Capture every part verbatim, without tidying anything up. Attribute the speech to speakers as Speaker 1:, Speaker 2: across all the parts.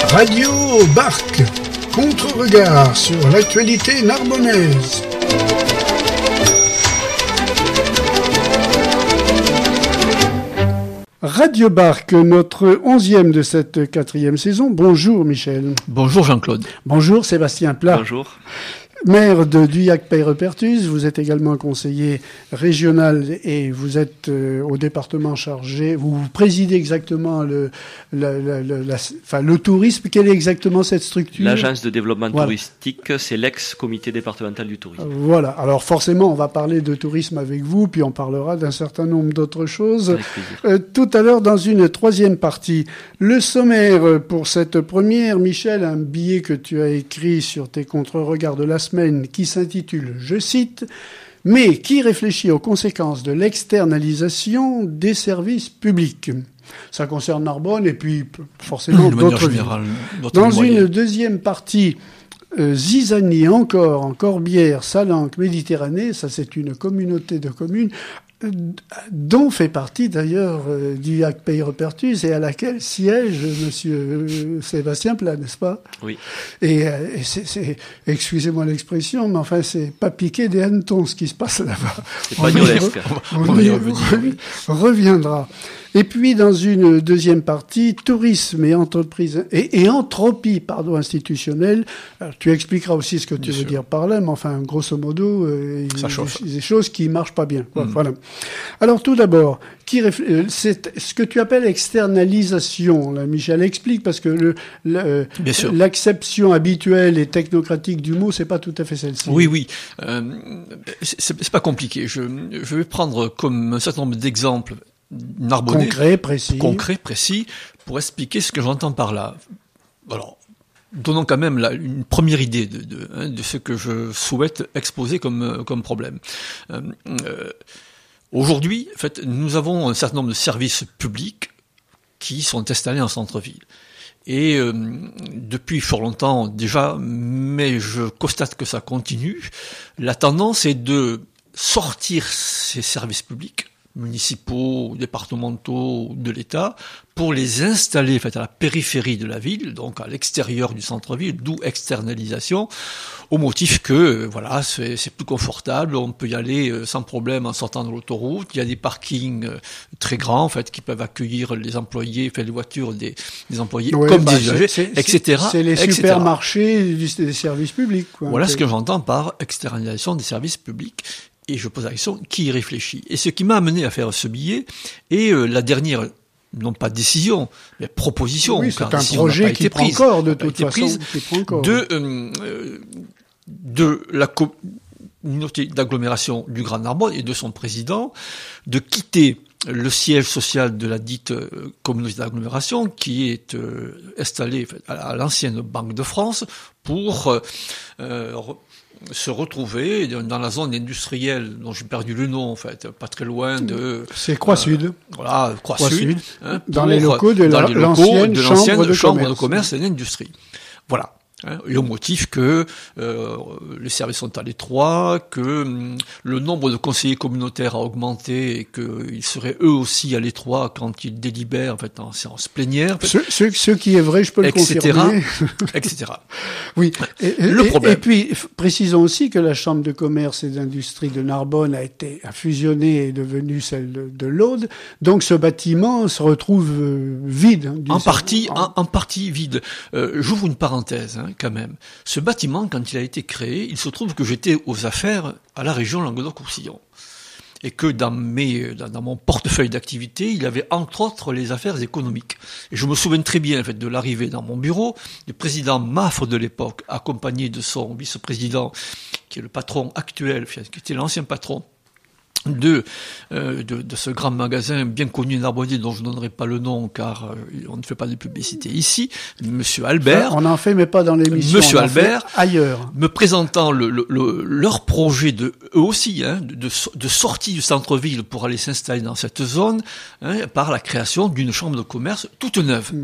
Speaker 1: Radio Barque, contre-regard sur l'actualité narbonnaise. Radio Barque, notre onzième de cette quatrième saison. Bonjour Michel.
Speaker 2: Bonjour Jean-Claude.
Speaker 1: Bonjour Sébastien Plat.
Speaker 3: Bonjour.
Speaker 1: Maire de Duyac-Peyrepertus, vous êtes également conseiller régional et vous êtes euh, au département chargé, vous, vous présidez exactement le, le, le, le, la, enfin, le tourisme. Quelle est exactement cette structure ?
Speaker 3: L'agence de développement
Speaker 1: voilà.
Speaker 3: touristique, c'est l'ex-comité départemental du tourisme.
Speaker 1: Voilà, alors forcément on va parler de tourisme avec vous, puis on parlera d'un certain nombre d'autres choses.
Speaker 3: Avec plaisir.
Speaker 1: Euh, tout à l'heure dans une troisième partie. Le sommaire pour cette première, Michel, un billet que tu as écrit sur tes contre-regards de la semaine qui s'intitule, je cite, « Mais qui réfléchit aux conséquences de l'externalisation des services publics ?» Ça concerne Narbonne et puis forcément d'autres villes. Dans une deuxième partie, euh, Zizanie encore, en Corbière, Salanque, Méditerranée, ça c'est une communauté de communes dont fait partie d'ailleurs euh, Duyac-Peyrepertus et à laquelle siège monsieur euh, Sébastien Plat, n'est-ce pas ?
Speaker 3: Oui.
Speaker 1: Et, euh, et c'est, c'est, excusez-moi l'expression, mais enfin c'est pas piquer des hannetons ce qui se passe là-bas.
Speaker 3: C'est pas gnolesque.
Speaker 1: On, on y reviendra. Et puis, dans une deuxième partie, tourisme et entreprise et, et entropie, pardon, institutionnelle. Alors, tu expliqueras aussi ce que tu bien veux sûr. Dire par là, mais enfin, grosso modo, euh, il y a des, des choses qui marchent pas bien. Quoi, mmh. Voilà. Alors, tout d'abord, qui réfl... c'est ce que tu appelles externalisation. Là, Michel explique parce que le, le l'acception habituelle et technocratique du mot, c'est pas tout à fait celle-ci.
Speaker 2: Oui, oui. Euh, c'est, c'est pas compliqué. Je, je vais prendre comme un certain nombre d'exemples narbonnais,
Speaker 1: concret, précis.
Speaker 2: concret, précis, pour expliquer ce que j'entends par là. Alors, donnons quand même là une première idée de, de, hein, de ce que je souhaite exposer comme, comme problème. Euh, euh, aujourd'hui, en fait, nous avons un certain nombre de services publics qui sont installés en centre-ville. Et euh, depuis fort longtemps déjà, mais je constate que ça continue, la tendance est de sortir ces services publics municipaux, départementaux, de l'État, pour les installer en fait, à la périphérie de la ville, donc à l'extérieur du centre-ville, d'où externalisation, au motif que voilà, c'est, c'est plus confortable, on peut y aller sans problème en sortant de l'autoroute, il y a des parkings très grands en fait, qui peuvent accueillir les employés, enfin, les voitures des, des employés oui, comme bah, des usagers, et cetera.
Speaker 1: C'est les
Speaker 2: et cetera.
Speaker 1: Supermarchés des services publics. Quoi,
Speaker 2: voilà ce que j'entends par externalisation des services publics. Et je pose la question, qui y réfléchit ? Et ce qui m'a amené à faire ce billet est euh, la dernière, non pas décision, mais proposition.
Speaker 1: Oui, c'est
Speaker 2: car
Speaker 1: un projet qui prend
Speaker 2: prise,
Speaker 1: corps de toute façon. Qui prend corps.
Speaker 2: De, euh, de la communauté d'agglomération du Grand Narbonne et de son président de quitter le siège social de la dite euh, communauté d'agglomération qui est euh, installée à, à l'ancienne Banque de France pour euh, euh, se retrouver dans la zone industrielle dont j'ai perdu le nom en fait, pas très loin de...
Speaker 1: C'est Croix-Sud.
Speaker 2: Euh, voilà, Croix-Sud.
Speaker 1: Croix-Sud
Speaker 2: hein,
Speaker 1: dans
Speaker 2: pour,
Speaker 1: les locaux de, la,
Speaker 2: dans les locaux
Speaker 1: l'ancienne,
Speaker 2: de l'ancienne
Speaker 1: chambre, de,
Speaker 2: chambre
Speaker 1: commerce.
Speaker 2: de commerce et d'industrie. Voilà. Hein, et au motif que euh, les services sont à l'étroit, que hum, le nombre de conseillers communautaires a augmenté et qu'ils seraient eux aussi à l'étroit quand ils délibèrent en fait en séance plénière. En fait,
Speaker 1: ce, ce, ce qui est vrai, je peux le confirmer.
Speaker 2: et cetera.
Speaker 1: Oui. Et,
Speaker 2: le
Speaker 1: et,
Speaker 2: problème.
Speaker 1: Et puis précisons aussi que la Chambre de commerce et d'industrie de Narbonne a été a fusionné et est devenue celle de, de l'Aude. Donc ce bâtiment se retrouve euh, vide. Hein,
Speaker 2: en partie, en... En, en partie vide. Euh, j'ouvre une parenthèse. Hein. Quand même. Ce bâtiment, quand il a été créé, il se trouve que j'étais aux affaires à la région Languedoc-Roussillon. Et que dans mes, dans, dans mon portefeuille d'activité, il y avait entre autres les affaires économiques. Et je me souviens très bien, en fait, de l'arrivée dans mon bureau, du président Maffre de l'époque, accompagné de son vice-président, qui est le patron actuel, qui était l'ancien patron De, euh, de, de ce grand magasin bien connu narbonnais dont je ne donnerai pas le nom car euh, on ne fait pas de publicité ici, Monsieur Albert.
Speaker 1: On en fait mais pas dans l'émission.
Speaker 2: Monsieur Albert,
Speaker 1: ailleurs.
Speaker 2: Me présentant le, le, le, leur projet de eux aussi, hein, de, de, de sortie du centre-ville pour aller s'installer dans cette zone, hein, par la création d'une chambre de commerce toute neuve. Mmh.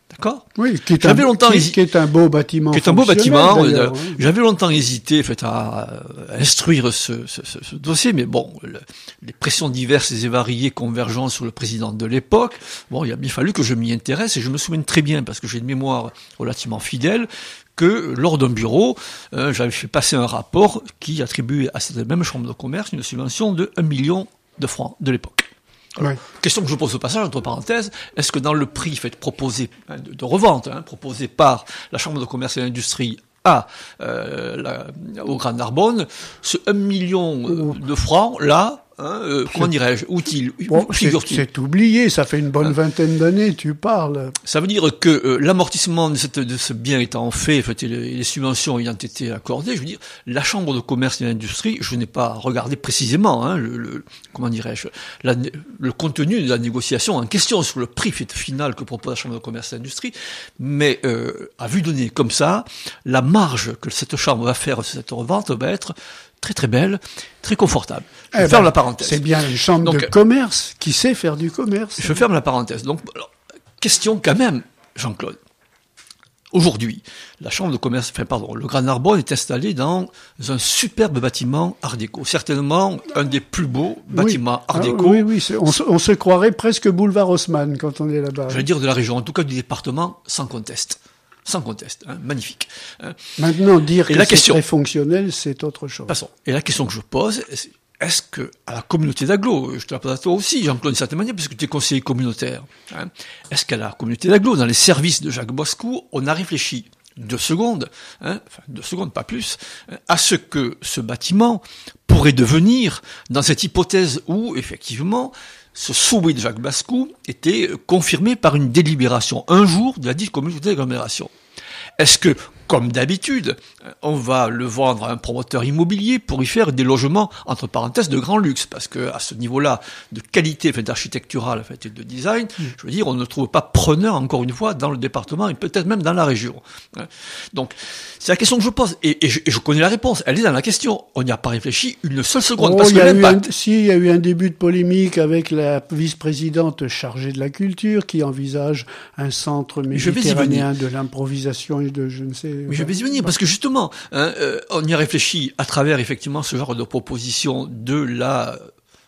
Speaker 1: D'accord. Oui, qui est,
Speaker 2: j'avais
Speaker 1: un,
Speaker 2: longtemps
Speaker 1: qui,
Speaker 2: hési...
Speaker 1: qui est un beau bâtiment.
Speaker 2: Qui est un beau bâtiment.
Speaker 1: Euh,
Speaker 2: j'avais longtemps hésité, en fait, à, à instruire ce, ce, ce, ce dossier, mais bon, le, les pressions diverses et variées convergent sur le président de l'époque. Bon, il a bien fallu que je m'y intéresse, et je me souviens très bien, parce que j'ai une mémoire relativement fidèle, que lors d'un bureau, euh, j'avais fait passer un rapport qui attribuait à cette même chambre de commerce une subvention de un million de francs de l'époque. Alors, ouais. Question que je pose au passage, entre parenthèses, est-ce que dans le prix fait proposé, hein, de, de revente, hein, proposé par la Chambre de commerce et d'industrie à, euh, la, au Grand Narbonne, ce un million euh, de francs, là, hein, euh, comment dirais-je, utile,
Speaker 1: bon, figure-t-il. C'est, c'est oublié, ça fait une bonne hein. vingtaine d'années, tu parles.
Speaker 2: Ça veut dire que euh, l'amortissement de, cette, de ce bien étant fait, fait et les, les subventions ayant été accordées, je veux dire, la Chambre de commerce et d'industrie, je n'ai pas regardé précisément, hein, le, le, comment dirais-je, la, le contenu de la négociation en question sur le prix final que propose la Chambre de commerce et d'industrie, mais euh, à vue donnée comme ça, la marge que cette Chambre va faire sur cette revente va être très très belle, très confortable. Je eh ferme ben, la parenthèse.
Speaker 1: C'est bien une chambre Donc, de commerce qui sait faire du commerce.
Speaker 2: Je ferme la parenthèse. Donc, alors, question quand même, Jean-Claude. Aujourd'hui, la chambre de commerce, enfin pardon, le Grand Narbonne est installé dans un superbe bâtiment Art déco. Certainement un des plus beaux bâtiments
Speaker 1: oui.
Speaker 2: Art déco.
Speaker 1: Ah, oui, oui, c'est, on, se, on se croirait presque boulevard Haussmann quand on est là-bas.
Speaker 2: Je vais dire de la région, en tout cas du département, sans conteste. Sans conteste, hein, magnifique. Hein.
Speaker 1: Maintenant, dire
Speaker 2: et
Speaker 1: que
Speaker 2: la
Speaker 1: c'est
Speaker 2: question,
Speaker 1: très fonctionnel, c'est autre chose.
Speaker 2: Passons. Et la question que je pose, c'est, est-ce que, à la communauté d'agglo, je te la pose à toi aussi, Jean-Claude, d'une certaine manière, puisque tu es conseiller communautaire, hein, est-ce qu'à la communauté d'agglo, dans les services de Jacques Boiscou, on a réfléchi deux secondes, hein, enfin deux secondes, pas plus, hein, à ce que ce bâtiment pourrait devenir, dans cette hypothèse où, effectivement, ce souhait de Jacques Boiscou était confirmé par une délibération un jour de la dite communauté d'agglomération. Est-ce que, comme d'habitude, on va le vendre à un promoteur immobilier pour y faire des logements, entre parenthèses, de grand luxe, parce que à ce niveau-là de qualité, fait, architecturale, fait, et de design, mmh. je veux dire, on ne trouve pas preneur, encore une fois, dans le département et peut-être même dans la région. Donc, c'est la question que je pose, et, et, je, et je connais la réponse, elle est dans la question. On n'y a pas réfléchi une seule seconde,
Speaker 1: oh,
Speaker 2: parce que l'impact...
Speaker 1: Un, si, il y a eu un début de polémique avec la vice-présidente chargée de la culture, qui envisage un centre méditerranéen de l'improvisation et de je ne sais...
Speaker 2: Mais je vais y venir, parce que justement, hein, euh, on y a réfléchi à travers effectivement ce genre de proposition de la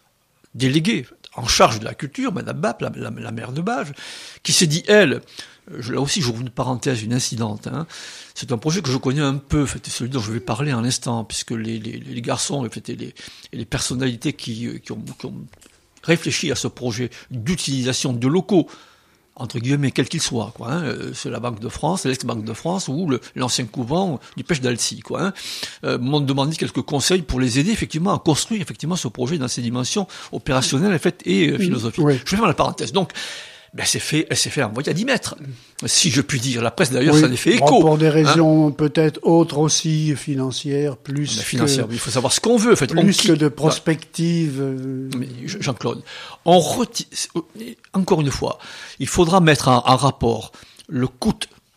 Speaker 2: déléguée en charge de la culture, Madame Bapp, la, la, la maire de Bâge, qui s'est dit, elle, je, là aussi j'ouvre une parenthèse, une incidente, hein, c'est un projet que je connais un peu, fait, celui dont je vais parler en l'instant, puisque les, les, les garçons fait, et, les, et les personnalités qui, qui, ont, qui ont réfléchi à ce projet d'utilisation de locaux, entre guillemets, quel qu'il soit, quoi, hein, c'est la Banque de France, l'ex-Banque de France, ou le, l'ancien couvent du Pêche d'Alcy, quoi, hein, euh, m'ont demandé quelques conseils pour les aider, effectivement, à construire, effectivement, ce projet dans ses dimensions opérationnelles, en fait, et euh, philosophiques. Oui. Je vais faire la parenthèse. Donc, ben, c'est fait, elle s'est fait envoyer à dix mètres. Si je puis dire. La presse, d'ailleurs, oui, ça en fait écho.
Speaker 1: Pour des raisons, hein, peut-être autres aussi, financières, plus
Speaker 2: ben, financières, que... il faut savoir ce qu'on veut, en fait.
Speaker 1: Plus on... que de prospective.
Speaker 2: Mais, Jean-Claude, on retire, encore une fois, il faudra mettre en, en rapport le coût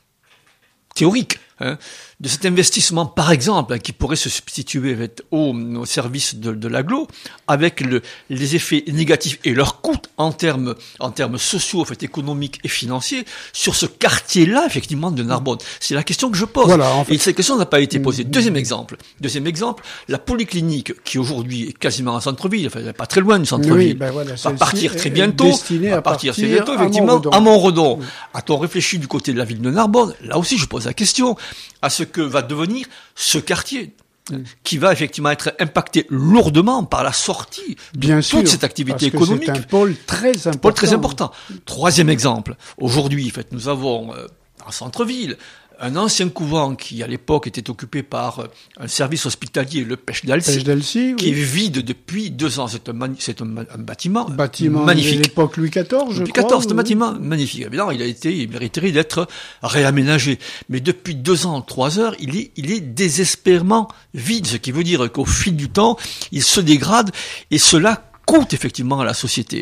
Speaker 2: théorique, hein, de cet investissement, par exemple, hein, qui pourrait se substituer au, au service de, de l'agglo, avec le, les effets négatifs et leurs coûts en termes, en termes sociaux, en fait, économiques et financiers, sur ce quartier-là, effectivement, de Narbonne. C'est la question que je pose.
Speaker 1: Voilà, en fait.
Speaker 2: Et cette question n'a pas été posée. Deuxième exemple. Deuxième exemple, la polyclinique, qui aujourd'hui est quasiment en centre-ville, enfin, pas très loin du centre-ville,
Speaker 1: oui, ben voilà,
Speaker 2: va partir très bientôt, va partir très bientôt, effectivement, à Montredon. Oui. A-t-on réfléchi du côté de la ville de Narbonne? Là aussi, je pose la question à ce que va devenir ce quartier, mmh. qui va effectivement être impacté lourdement par la sortie de
Speaker 1: Bien
Speaker 2: toute
Speaker 1: sûr,
Speaker 2: cette activité
Speaker 1: parce
Speaker 2: économique.
Speaker 1: Que c'est un pôle très important.
Speaker 2: Un pôle très important. Troisième exemple. Aujourd'hui, en fait, nous avons euh, en centre-ville un ancien couvent qui, à l'époque, était occupé par un service hospitalier, le Pêche d'Alcy,
Speaker 1: d'Alcy
Speaker 2: qui
Speaker 1: oui.
Speaker 2: est vide depuis deux ans. C'est un, mani- c'est un, un bâtiment,
Speaker 1: bâtiment
Speaker 2: magnifique.
Speaker 1: De l'époque Louis quatorze, je
Speaker 2: Louis
Speaker 1: crois.
Speaker 2: quatorze, c'est un
Speaker 1: oui.
Speaker 2: bâtiment magnifique. Évidemment, il a été, il mériterait d'être réaménagé. Mais depuis deux ans, trois heures, il est, il est désespérément vide. Ce qui veut dire qu'au fil du temps, il se dégrade et cela coûte effectivement à la société.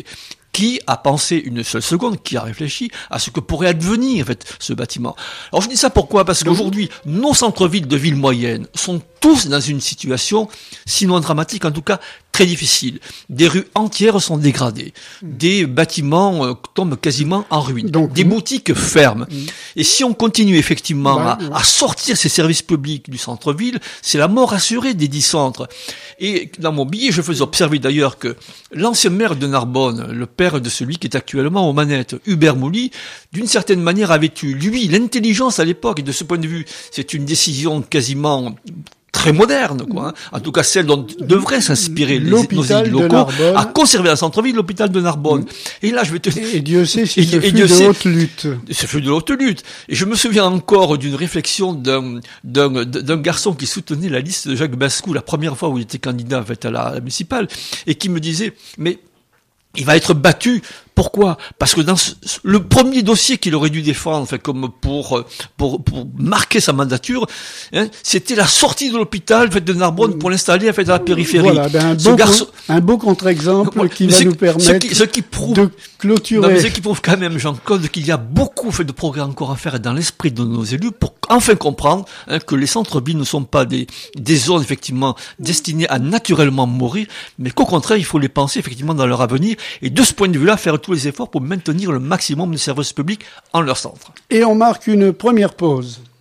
Speaker 2: Qui a pensé une seule seconde, qui a réfléchi à ce que pourrait advenir en fait ce bâtiment. Alors je dis ça pourquoi ? Parce qu'aujourd'hui, nos centres-villes de villes moyennes sont tous dans une situation, sinon dramatique, en tout cas très difficile. Des rues entières sont dégradées, des bâtiments euh, tombent quasiment en ruine,
Speaker 1: Donc,
Speaker 2: des boutiques ferment. Mmh. Et si on continue effectivement
Speaker 1: bah,
Speaker 2: à, à sortir ces services publics du centre-ville, c'est la mort assurée des dix centres. Et dans mon billet, je faisais observer d'ailleurs que l'ancien maire de Narbonne, le père de celui qui est actuellement aux manettes, Hubert Mouly, d'une certaine manière avait eu, lui, l'intelligence à l'époque, et de ce point de vue, c'est une décision quasiment très moderne, quoi. Hein. En tout cas, celle dont devraient s'inspirer les, nos élus locaux, à conserver un centre-ville, l'hôpital de Narbonne. Et là, je vais te dire...
Speaker 1: Et Dieu sait si ce fut de haute lutte.
Speaker 2: Ce fut de haute lutte. Et je me souviens encore d'une réflexion d'un, d'un, d'un garçon qui soutenait la liste de Jacques Bascou la première fois où il était candidat, en fait, à la, à la municipale, et qui me disait, mais il va être battu. Pourquoi ? Parce que dans ce, le premier dossier qu'il aurait dû défendre, enfin, comme pour, pour, pour marquer sa mandature, hein, c'était la sortie de l'hôpital, en fait, de Narbonne pour l'installer, en fait, à la périphérie.
Speaker 1: Voilà, ben un, beau garçon... un beau contre-exemple ouais, qui va
Speaker 2: ce,
Speaker 1: nous permettre
Speaker 2: ce qui, ce qui prouve,
Speaker 1: de clôturer.
Speaker 2: Non, mais ce qui prouve quand même, Jean-Claude, qu'il y a beaucoup fait de progrès encore à faire dans l'esprit de nos élus pour enfin comprendre hein, que les centres-villes ne sont pas des, des zones, effectivement, destinées à naturellement mourir, mais qu'au contraire, il faut les penser, effectivement, dans leur avenir, et de ce point de vue-là, faire tous les efforts pour maintenir le maximum de services publics en leur centre.
Speaker 1: Et on marque une première pause.